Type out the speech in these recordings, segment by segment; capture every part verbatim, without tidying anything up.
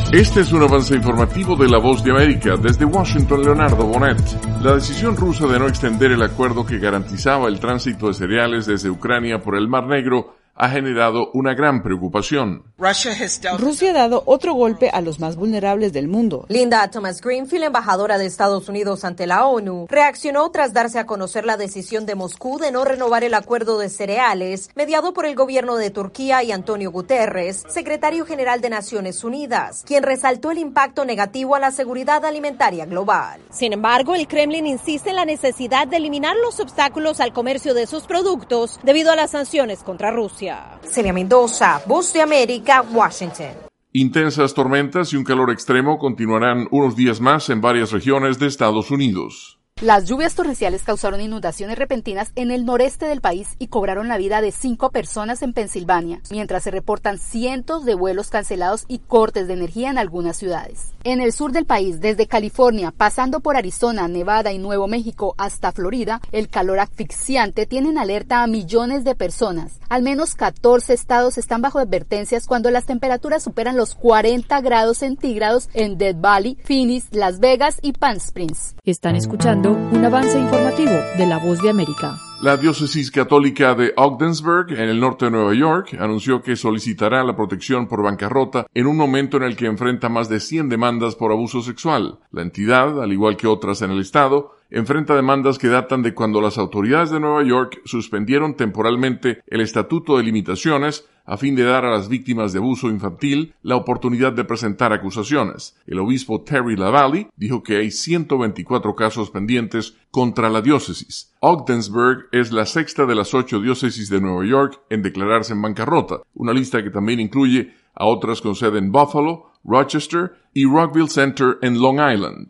Este es un avance informativo de La Voz de América. Desde Washington, Leonardo Bonet. La decisión rusa de no extender el acuerdo que garantizaba el tránsito de cereales desde Ucrania por el Mar Negro ha generado una gran preocupación. Rusia ha dado otro golpe a los más vulnerables del mundo. Linda Thomas Greenfield, embajadora de Estados Unidos ante la ONU, reaccionó tras darse a conocer la decisión de Moscú de no renovar el acuerdo de cereales mediado por el gobierno de Turquía y Antonio Guterres, secretario general de Naciones Unidas, quien resaltó el impacto negativo a la seguridad alimentaria global. Sin embargo, el Kremlin insiste en la necesidad de eliminar los obstáculos al comercio de sus productos debido a las sanciones contra Rusia. Celia Mendoza, Voz de América, Washington. Intensas tormentas y un calor extremo continuarán unos días más en varias regiones de Estados Unidos. Las lluvias torrenciales causaron inundaciones repentinas en el noreste del país y cobraron la vida de cinco personas en Pensilvania, mientras se reportan cientos de vuelos cancelados y cortes de energía en algunas ciudades. En el sur del país, desde California, pasando por Arizona, Nevada y Nuevo México hasta Florida, el calor asfixiante tiene en alerta a millones de personas. Al menos catorce estados están bajo advertencias cuando las temperaturas superan los cuarenta grados centígrados en Death Valley, Phoenix, Las Vegas y Palm Springs. Están escuchando un avance informativo de La Voz de América. La diócesis católica de Ogdensburg, en el norte de Nueva York, anunció que solicitará la protección por bancarrota en un momento en el que enfrenta más de cien demandas por abuso sexual. La entidad, al igual que otras en el estado, enfrenta demandas que datan de cuando las autoridades de Nueva York suspendieron temporalmente el Estatuto de Limitaciones a fin de dar a las víctimas de abuso infantil la oportunidad de presentar acusaciones. El obispo Terry LaValle dijo que hay ciento veinticuatro casos pendientes contra la diócesis. Ogdensburg es la sexta de las ocho diócesis de Nueva York en declararse en bancarrota, una lista que también incluye a otras con sede en Buffalo, Rochester y Rockville Center en Long Island.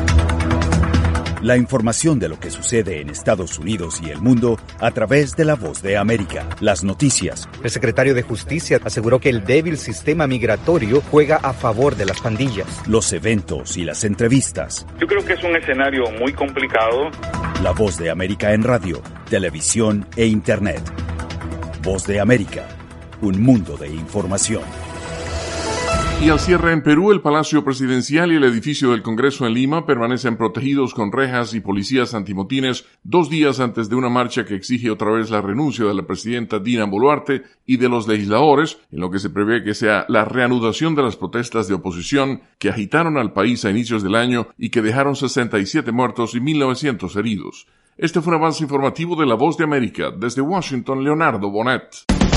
La información de lo que sucede en Estados Unidos y el mundo a través de La Voz de América. Las noticias. El secretario de Justicia aseguró que el débil sistema migratorio juega a favor de las pandillas. Los eventos y las entrevistas. Yo creo que es un escenario muy complicado. La Voz de América en radio, televisión e internet. Voz de América, un mundo de información. Y al cierre en Perú, el Palacio Presidencial y el edificio del Congreso en Lima permanecen protegidos con rejas y policías antimotines dos días antes de una marcha que exige otra vez la renuncia de la presidenta Dina Boluarte y de los legisladores, en lo que se prevé que sea la reanudación de las protestas de oposición que agitaron al país a inicios del año y que dejaron sesenta y siete muertos y mil novecientos heridos. Este fue un avance informativo de La Voz de América. Desde Washington, Leonardo Bonet.